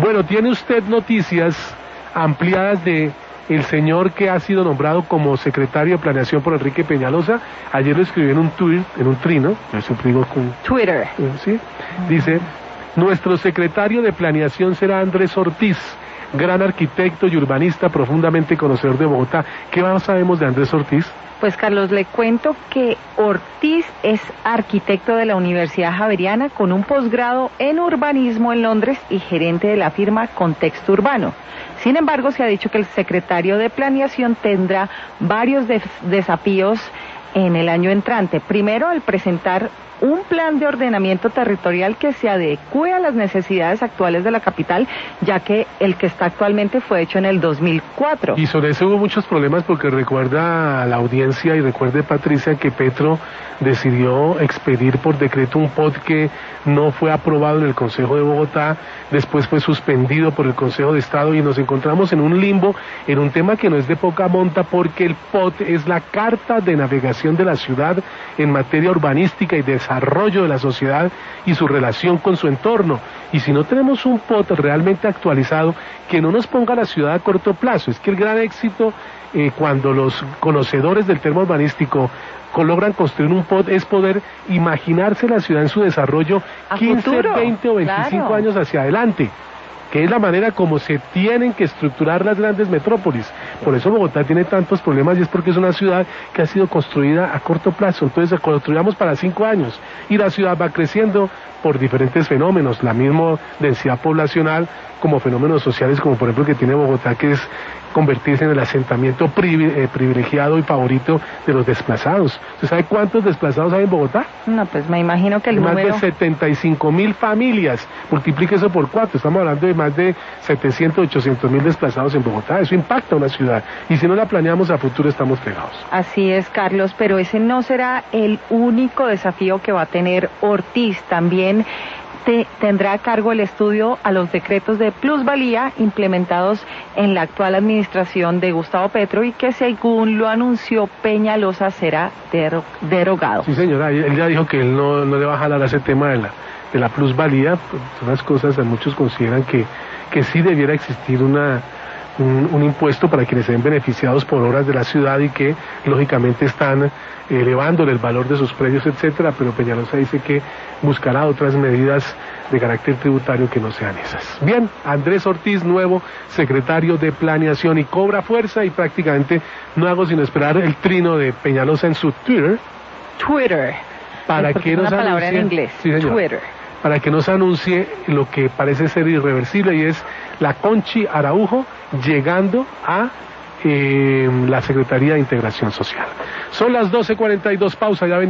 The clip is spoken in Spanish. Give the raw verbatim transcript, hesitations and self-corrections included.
Bueno, tiene usted noticias ampliadas de el señor que ha sido nombrado como secretario de Planeación por Enrique Peñalosa. Ayer lo escribió en un tweet, en un trino, yo siempre digo con Twitter. ¿sí? Dice: nuestro secretario de Planeación será Andrés Ortiz, gran arquitecto y urbanista profundamente conocedor de Bogotá. ¿Qué más sabemos de Andrés Ortiz? Pues Carlos, le cuento que Ortiz es arquitecto de la Universidad Javeriana con un posgrado en urbanismo en Londres y gerente de la firma Contexto Urbano. Sin embargo, se ha dicho que el secretario de Planeación tendrá varios des- desafíos en el año entrante. Primero, al presentar un plan de ordenamiento territorial que se adecue a las necesidades actuales de la capital, ya que el que está actualmente fue hecho en el dos mil cuatro. Y sobre eso hubo muchos problemas porque recuerda a la audiencia y recuerde, Patricia, que Petro decidió expedir por decreto un P O T que no fue aprobado en el Consejo de Bogotá, después fue suspendido por el Consejo de Estado y nos encontramos en un limbo, en un tema que no es de poca monta, porque el P O T es la carta de navegación de la ciudad en materia urbanística y desarrollo de la sociedad y su relación con su entorno. Y si no tenemos un P O T realmente actualizado, que no nos ponga la ciudad a corto plazo, es que el gran éxito eh, cuando los conocedores del tema urbanístico logran construir un P O T es poder imaginarse la ciudad en su desarrollo a quince, futuro, veinte o veinticinco claro. años hacia adelante, que es la manera como se tienen que estructurar las grandes metrópolis. Por eso Bogotá tiene tantos problemas y es porque es una ciudad que ha sido construida a corto plazo. Entonces la construyamos para cinco años y la ciudad va creciendo por diferentes fenómenos, la misma densidad poblacional como fenómenos sociales, como por ejemplo que tiene Bogotá, que es convertirse en el asentamiento privilegiado y favorito de los desplazados. ¿Usted sabe cuántos desplazados hay en Bogotá? No, pues me imagino que el más número... de setenta y cinco mil familias, multiplique eso por cuatro, estamos hablando de más de setecientos, ochocientos mil desplazados en Bogotá. Eso impacta a una ciudad y si no la planeamos a futuro estamos pegados. Así es, Carlos, pero ese no será el único desafío que va a tener Ortiz. También te, tendrá a cargo el estudio a los decretos de plusvalía implementados en la actual administración de Gustavo Petro y que, según lo anunció Peñalosa, será dero, derogado. Sí, señora, él ya dijo que él no, no le va a jalar a ese tema de la, de la plusvalía. Son las cosas, muchos consideran que, que sí debiera existir una... Un, un impuesto para quienes se ven beneficiados por obras de la ciudad y que lógicamente están elevándole el valor de sus precios, etcétera, pero Peñalosa dice que buscará otras medidas de carácter tributario que no sean esas. Bien, Andrés Ortiz, nuevo secretario de Planeación, y cobra fuerza y prácticamente no hago sino esperar el trino de Peñalosa en su Twitter. Twitter. Para que nos una palabra anuncie, en inglés. Sí, Twitter. Para que nos anuncie lo que parece ser irreversible y es la Conchi Araujo llegando a eh, la Secretaría de Integración Social. Son las doce cuarenta y dos, pausa, ya ven.